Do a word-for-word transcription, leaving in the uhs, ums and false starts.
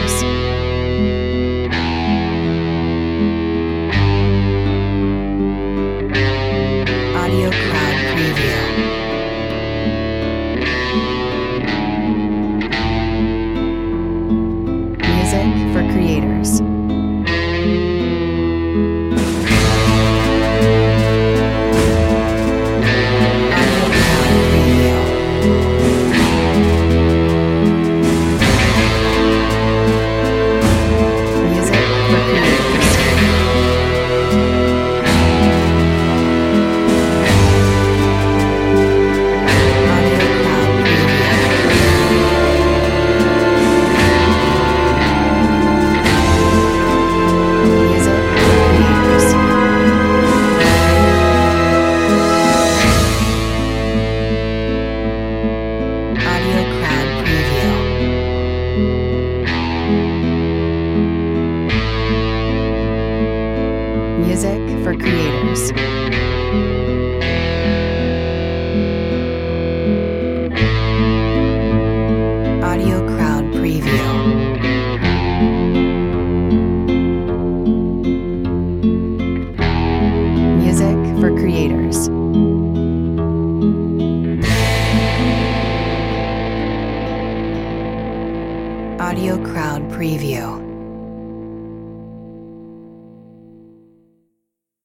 creators. Audio Crowd Preview. Music for creators. Music for creators. Audio Crowd Preview. Music for creators. Audio Crowd Preview.